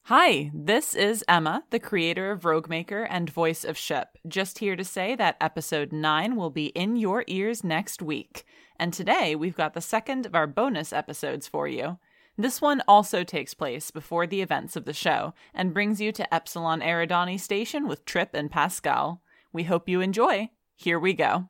Hi, this is Emma, the creator of Roguemaker and voice of Ship. Just here to say that episode 9 will be in your ears next week. And today we've got the second of our bonus episodes for you. This one also takes place before the events of the show and brings you to Epsilon Eridani Station with Trip and Pascal. We hope you enjoy. Here we go.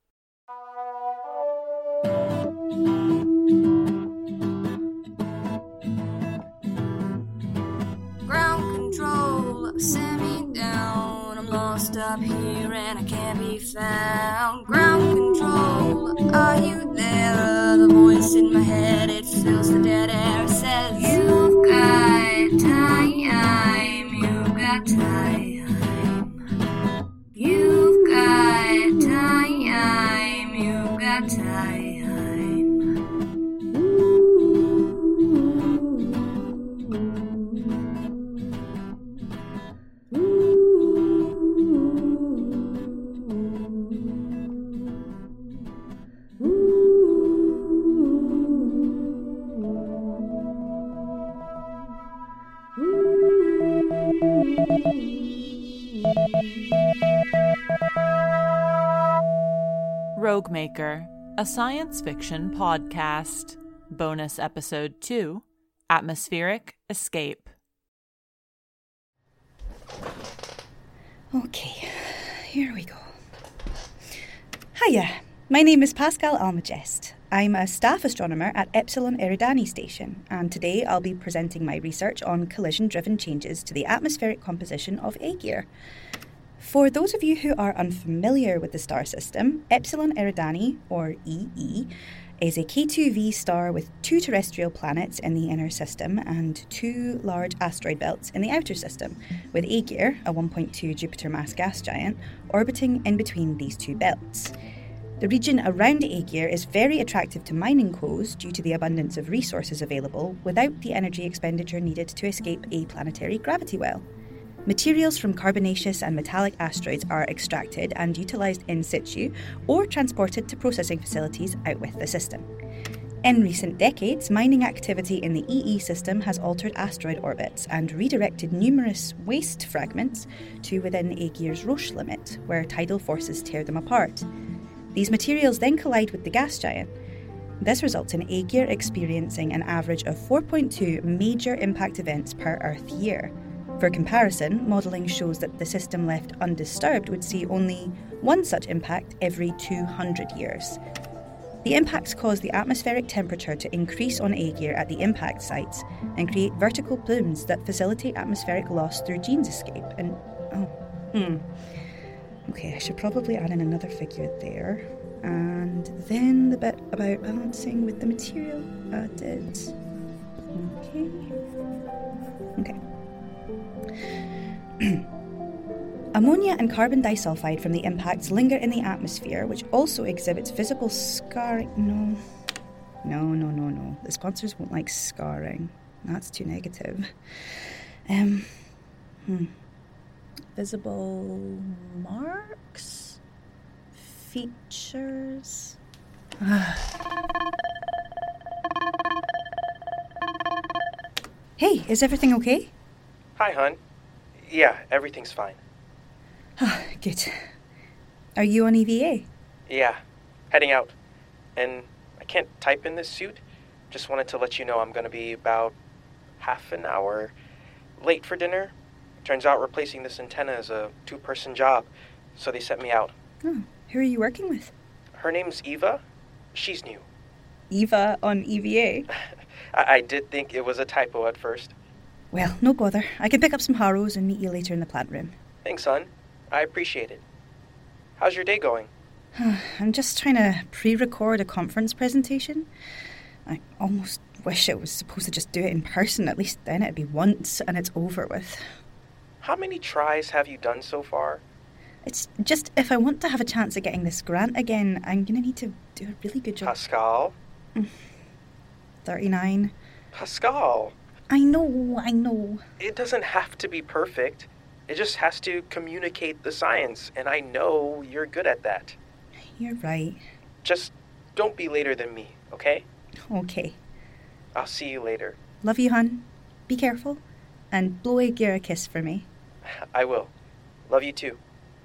Send me down, I'm lost up here and I can't be found. Ground control, are you there? The voice in my head, it fills the dead air, says you've got time, you've got time. You've got time, you've got time. Roguemaker, a science fiction podcast. Bonus episode 2, Atmospheric Escape. Okay, here we go. Hiya, my name is Pascal Almagest. I'm a staff astronomer at Epsilon Eridani Station, and today I'll be presenting my research on collision-driven changes to the atmospheric composition of Aegir. For those of you who are unfamiliar with the star system, Epsilon Eridani, or EE, is a K2V star with 2 terrestrial planets in the inner system and 2 large asteroid belts in the outer system, with Aegir, a 1.2 Jupiter mass gas giant, orbiting in between these 2 belts. The region around Aegir is very attractive to mining coals due to the abundance of resources available without the energy expenditure needed to escape a planetary gravity well. Materials from carbonaceous and metallic asteroids are extracted and utilised in situ or transported to processing facilities out with the system. In recent decades, mining activity in the EE system has altered asteroid orbits and redirected numerous waste fragments to within Aegir's Roche limit, where tidal forces tear them apart. These materials then collide with the gas giant. This results in Aegir experiencing an average of 4.2 major impact events per Earth year. For comparison, modelling shows that the system left undisturbed would see only 1 such impact every 200 years. The impacts cause the atmospheric temperature to increase on Aegir at the impact sites and create vertical plumes that facilitate atmospheric loss through Jeans escape. Okay, I should probably add in another figure there. And then the bit about balancing with the material added. Okay. Ammonia and carbon disulfide from the impacts linger in the atmosphere, which also exhibits visible scarring. No. The sponsors won't like scarring. That's too negative. Visible marks? Features? Hey, is everything okay? Hi, hon. Yeah, everything's fine. Good. Are you on EVA? Yeah, heading out. And I can't type in this suit. Just wanted to let you know I'm going to be about half an hour late for dinner. Turns out replacing this antenna is a 2-person job, so they sent me out. Oh, who are you working with? Her name's Eva. She's new. Eva on EVA? I did think it was a typo at first. Well, no bother. I can pick up some Harrows and meet you later in the plant room. Thanks, hon. I appreciate it. How's your day going? I'm just trying to pre-record a conference presentation. I almost wish I was supposed to just do it in person. At least then it'd be once and it's over with. How many tries have you done so far? It's just, if I want to have a chance at getting this grant again, I'm going to need to do a really good job. Pascal? 39. Pascal! I know. It doesn't have to be perfect. It just has to communicate the science, and I know you're good at that. You're right. Just don't be later than me, okay? Okay. I'll see you later. Love you, hon. Be careful. and blow Aegir a kiss for me. I will. Love you too.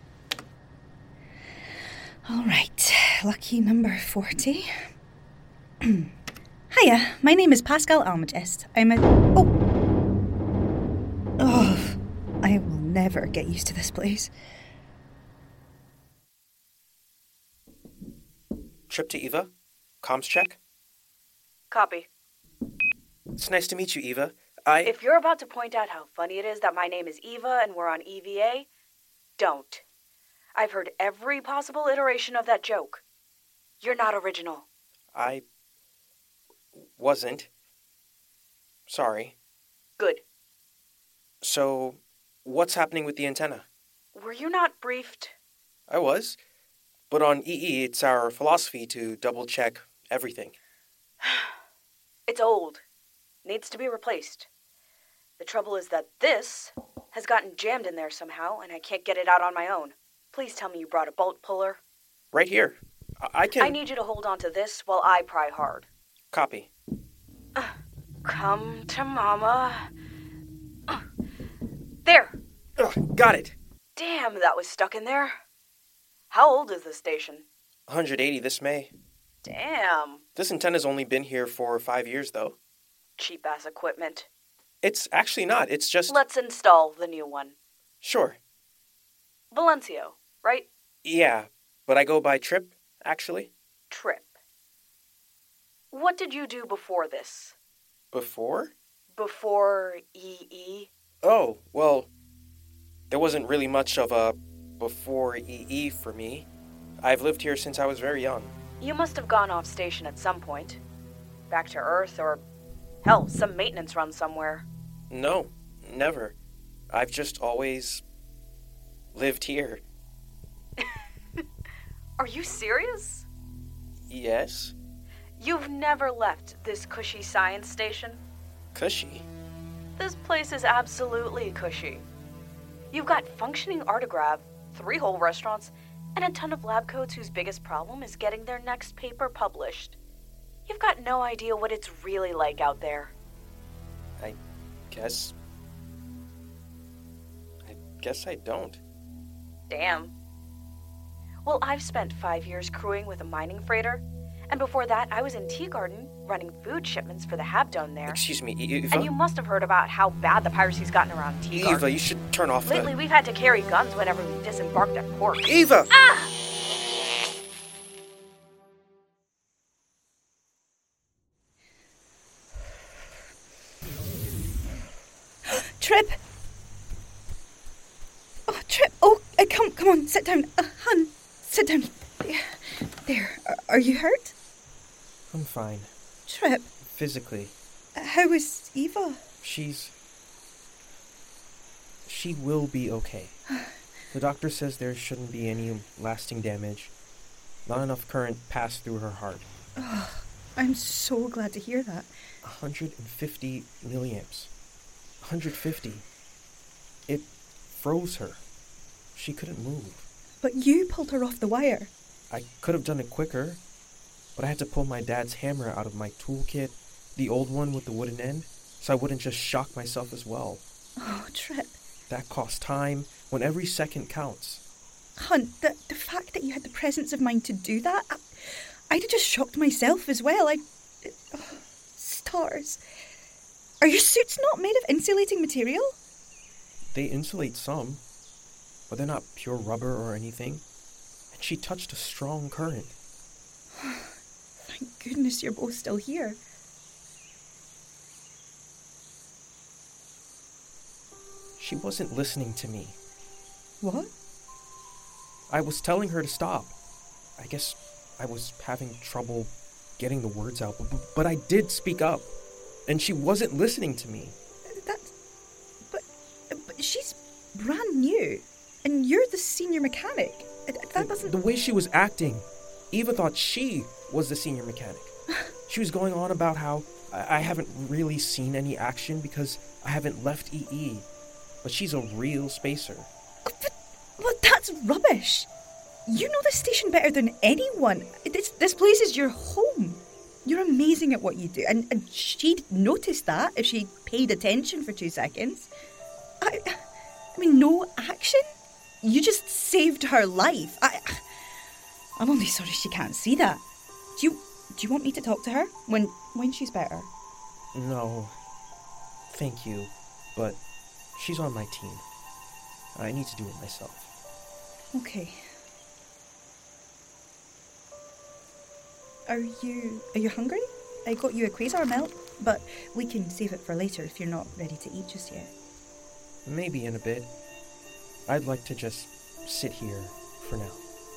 All right, lucky number 40. Hiya, my name is Pascal Almagest. I'm a... Oh, I will never get used to this place. Trip to Eva? Comms check? Copy. It's nice to meet you, Eva. If you're about to point out how funny it is that my name is Eva and we're on EVA, don't. I've heard every possible iteration of that joke. You're not original. I wasn't. Sorry. Good. So, what's happening with the antenna? Were you not briefed? I was. But on EE, it's our philosophy to double-check everything. It's old. Needs to be replaced. The trouble is that this has gotten jammed in there somehow, and I can't get it out on my own. Please tell me you brought a bolt puller. Right here. I can... I need you to hold on to this while I pry hard. Copy. Come to Mama. There. Got it. Damn, that was stuck in there. How old is this station? 180 this May. Damn. This antenna's only been here for 5 years, though. Cheap-ass equipment. It's actually not. It's just... Let's install the new one. Sure. Valencio, right? Yeah, but I go by Trip, actually. Trip. What did you do before this? Before? Before EE? Oh, well, there wasn't really much of a before EE for me. I've lived here since I was very young. You must have gone off station at some point. Back to Earth or, hell, some maintenance run somewhere. No, never. I've just always lived here. Are you serious? Yes? You've never left this cushy science station? Cushy? This place is absolutely cushy. You've got functioning Artigrav, 3 whole restaurants, and a ton of lab coats whose biggest problem is getting their next paper published. You've got no idea what it's really like out there. I guess I don't. Damn. Well, I've spent 5 years crewing with a mining freighter, and before that I was in Teagarden running food shipments for the Habdone there. Excuse me, Eva? And you must have heard about how bad the piracy's gotten around Teagarden. Eva, you should turn off Lately, we've had to carry guns whenever we disembarked at port. Eva! Ah! Trip! Oh, Trip! Oh, come on, sit down. Hun, sit down. There. Are you hurt? I'm fine. Trip. Physically. How is Eva? She will be okay. The doctor says there shouldn't be any lasting damage. Not enough current passed through her heart. Oh, I'm so glad to hear that. 150 milliamps. 150. It froze her. She couldn't move. But you pulled her off the wire. I could have done it quicker, but I had to pull my dad's hammer out of my toolkit, the old one with the wooden end, so I wouldn't just shock myself as well. Oh, Trip. That costs time, when every second counts. Hun, the fact that you had the presence of mind to do that, I'd have just shocked myself as well. Stars. Are your suits not made of insulating material? They insulate some, but they're not pure rubber or anything. And she touched a strong current. Thank goodness you're both still here. She wasn't listening to me. What? I was telling her to stop. I guess I was having trouble getting the words out, but I did speak up. And she wasn't listening to me. But she's brand new. And you're the senior mechanic. That doesn't... The way she was acting, Eva thought she was the senior mechanic. She was going on about how I haven't really seen any action because I haven't left EE. But she's a real spacer. But that's rubbish. You know this station better than anyone. This place is your home. You're amazing at what you do, and she'd notice that if she paid attention for 2 seconds. I mean, no action? You just saved her life. I'm only sorry she can't see that. Do you want me to talk to her when she's better? No, thank you, but she's on my team. I need to do it myself. Okay. Are you hungry? I got you a Quasar melt, but we can save it for later if you're not ready to eat just yet. Maybe in a bit. I'd like to just sit here for now.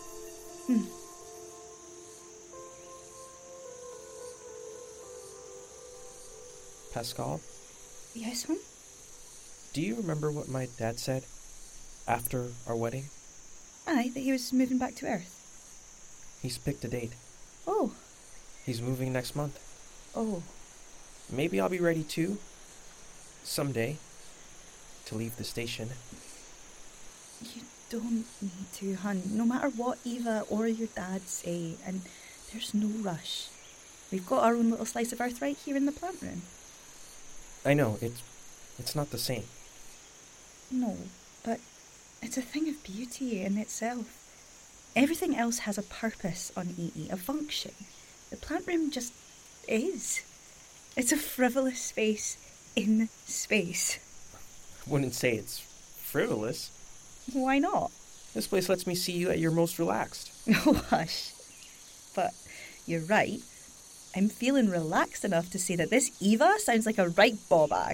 Pascal? Yes, hon? Do you remember what my dad said after our wedding? Aye, that he was moving back to Earth. He's picked a date. Oh. He's moving next month. Oh. Maybe I'll be ready too, someday, to leave the station. You don't need to, hun. No matter what Eva or your dad say, and there's no rush. We've got our own little slice of Earth right here in the plant room. I know, it's not the same. No, but it's a thing of beauty in itself. Everything else has a purpose on EE, a function. The plant room just is. It's a frivolous space in space. I wouldn't say it's frivolous. Why not? This place lets me see you at your most relaxed. Oh, hush. But you're right. I'm feeling relaxed enough to say that this Eva sounds like a right ball bag.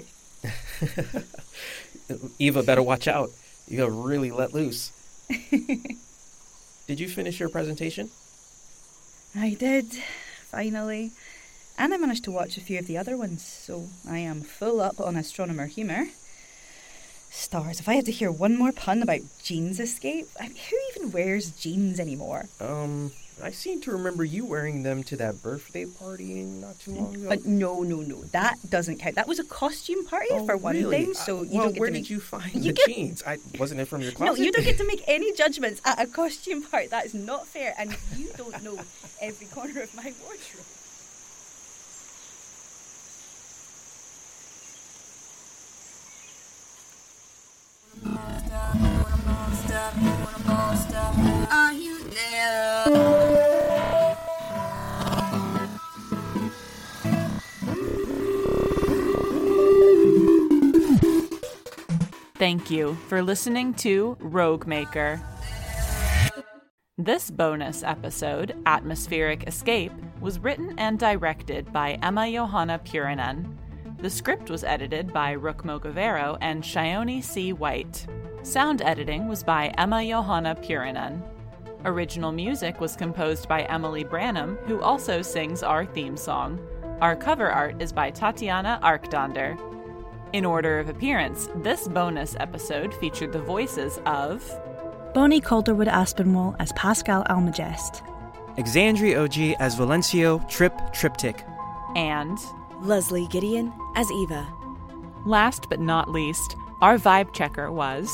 Eva, better watch out. You gotta really let loose. Did you finish your presentation? I did, finally. And I managed to watch a few of the other ones, so I am full up on astronomer humour. Stars, if I had to hear one more pun about jeans escape, who even wears jeans anymore? I seem to remember you wearing them to that birthday party not too long ago. No. That doesn't count. That was a costume party for one thing, so you don't get where to did you find the jeans? Wasn't it from your closet? No, you don't get to make any judgments at a costume party. That is not fair, and you don't know every corner of my wardrobe. Are you there? Thank you for listening to Rogue Maker. This bonus episode, Atmospheric Escape, was written and directed by Emma Johanna Purinen. The script was edited by Rook Mogavero and Shione C. White. Sound editing was by Emma Johanna Purinen. Original music was composed by Emily Branham, who also sings our theme song. Our cover art is by Tatiana Arkdonder. In order of appearance, this bonus episode featured the voices of Bonnie Calderwood Aspinwall as Pascal Almagest, Exandri OG as Valencio Triptych, and Leslie Gideon as Eva. Last but not least, our vibe checker was...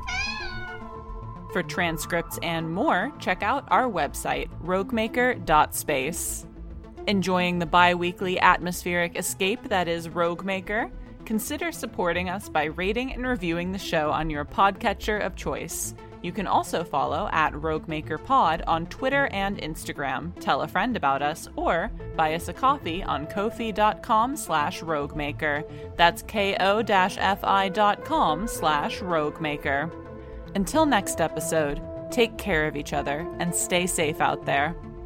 For transcripts and more, check out our website, roguemaker.space. Enjoying the bi-weekly atmospheric escape that is Rogue Maker? Consider supporting us by rating and reviewing the show on your podcatcher of choice. You can also follow at RogueMakerPod on Twitter and Instagram, tell a friend about us, or buy us a coffee on ko-fi.com/RogueMaker. That's ko-fi.com/RogueMaker. Until next episode, take care of each other and stay safe out there.